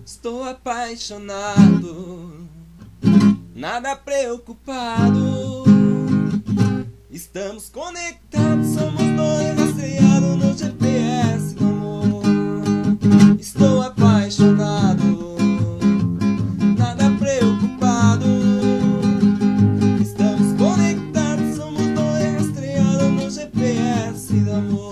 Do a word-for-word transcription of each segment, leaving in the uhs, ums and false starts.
Estou apaixonado, nada preocupado. Estamos conectados, somos dois rastreados no G P S do amor. Estou apaixonado, nada preocupado. Estamos conectados, somos dois rastreados no G P S do amor.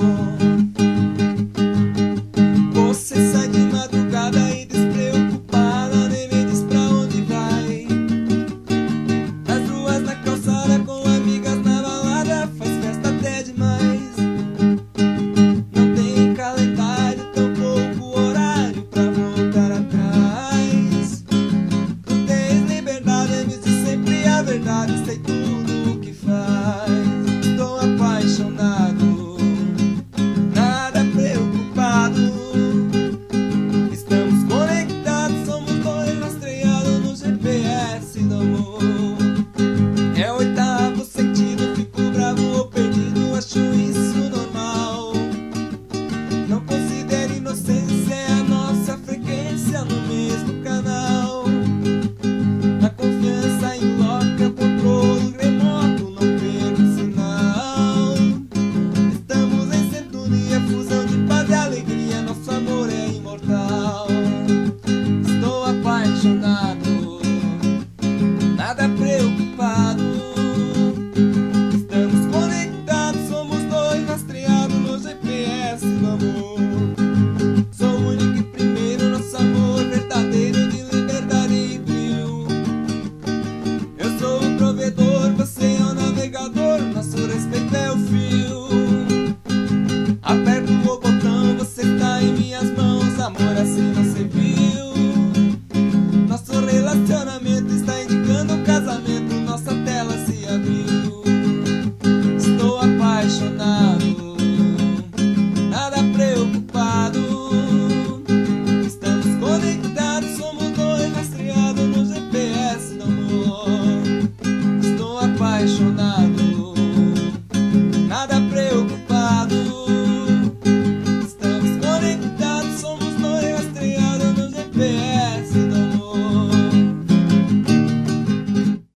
Você sai de madrugada e despreocupada, nem me diz pra onde vai. Nas ruas, na calçada, com amigas na balada, faz festa até demais. Não tem calendário, tampouco horário pra voltar atrás. Não tens liberdade, me diz sempre a verdade, sei tudo o que faz. Estou apaixonado, nada preocupado. Estamos conectados, somos dois rastreados no G P S do amor. É o oitavo sentido, fico bravo ou perdido, acho isso normal. Não considere inocência, é a nossa frequência no mesmo canal. Na confiança em loca, controle remoto, não perco sinal. Estamos em sintonia, fusão de paz e alegria, nosso amor é imortal.